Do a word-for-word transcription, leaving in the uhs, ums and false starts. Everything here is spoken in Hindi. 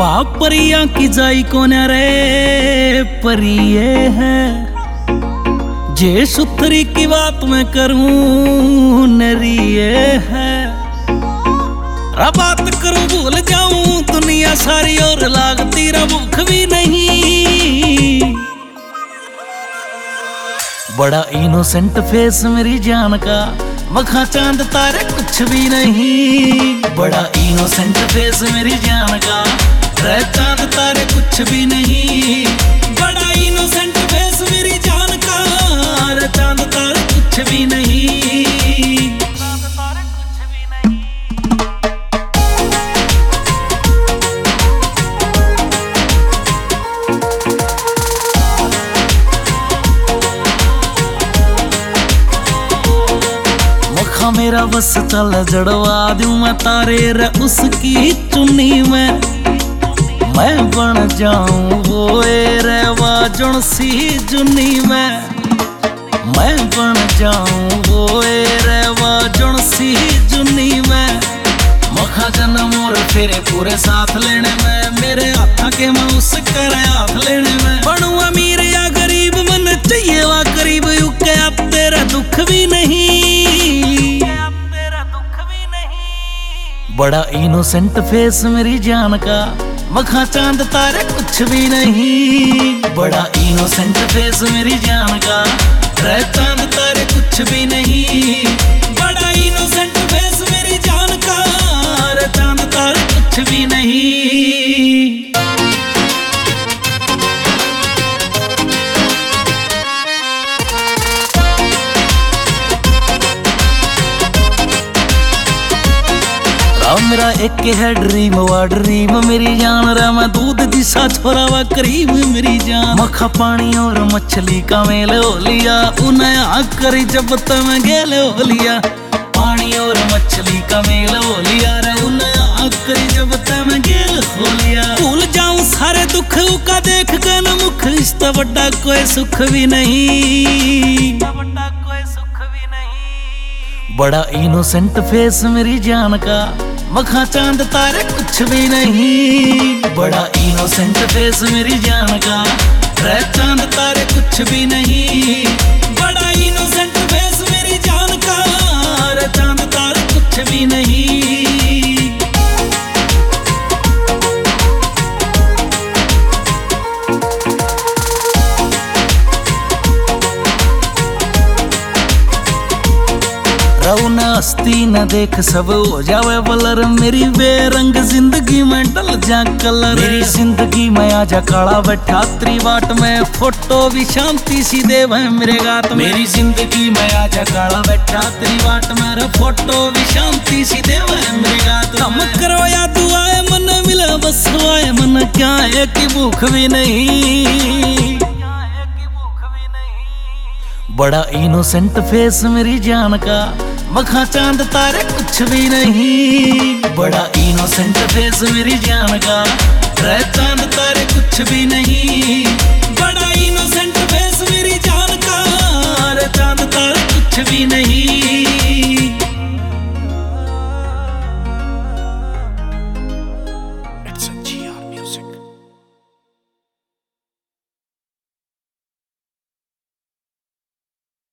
बाप परिया की जाई कौन रे परिये है, जे सुथरी की बात मैं करूं नरिये है। रा बात करूं भूल जाऊं दुनिया सारी और लागती रा भूख भी नहीं। बड़ा इनोसेंट फेस मेरी जान का, मखा चांद तारे कुछ भी नहीं। बड़ा इनोसेंट फेस मेरी जान का, रे चांद तारे कुछ भी नहीं। बड़ा इनोसेंट फेस मेरी जान का, रे चांद तारे कुछ भी नहीं। मेरा बस चल जड़वा दूं मैं तारे रे उसकी चुन्नी में। मैं बन जाऊं वो रे वाजन सी जुन्नी में। मैं बन जाऊं वो रे वाजन सी जुन्नी में। मखा जन्म और फेरे पूरे साथ लेने में, मेरे हाथा के मैं उस कर हाथ लेने में। बनू अमीर या गरीब मन चाहिए वा करीब, यू क्या तेरा दुख भी नहीं। बड़ा इनोसेंट फेस मेरी जान का, मखा चांद तारे कुछ भी नहीं। बड़ा इनोसेंट फेस मेरी जान का, रे चांद तारे कुछ भी नहीं। बड़ा इनोसेंट फेस मेरी जान का, रे चांद तारे कुछ भी नहीं। मेरा एक है ड्रीम वा ड्रीम मेरी जान रे, मैं दूध दिशा छोरा वा करीब मेरी जान। मखा पानी और मछली का मेल हो लिया, उन्हें आग करी जब तक गेल हो लिया। पानी और मछली का मेल हो लिया रे, उन्हें आग करी जब तक गेल हो लिया। भूल जाऊं सारे दुख का देख कर न मुख, इससे बड़ा कोई सुख भी नहीं। बड़ा कोई सुख भी नहीं। बड़ा इनोसेंट फेस मेरी जान का, मखा चांद तारे कुछ भी नहीं। बड़ा इनोसेंट फेस मेरी जान का, रे चांद तारे कुछ भी नहीं। बड़ा इनोसेंट फेस मेरी जान का, रे चांद तारे कुछ भी नहीं। रौन हस्ती न देख सब हो जावे बलर, मेरी बेरंग जिंदगी में डल जा कलर। मेरी जिंदगी में आजा काला बैठा त्रिवाट में, फोटो भी शांति सी देव है मेरे गात में। मेरी जिंदगी में आजा काला बैठा त्रिवाट में, रे फोटो भी शांति सी देव है मेरे गात में। कम करो या दुआए मन मिला बस आए मन, क्या है कि भूख भी नहीं। बड़ा इनोसेंट फेस मेरी जान का, मखा चांद तारे कुछ भी नहीं। बड़ा इनोसेंट फेस मेरी जान का, रे चांद तारे कुछ भी नहीं। बड़ा इनोसेंट फेस मेरी जान का, रे चांद तारे कुछ भी नहीं।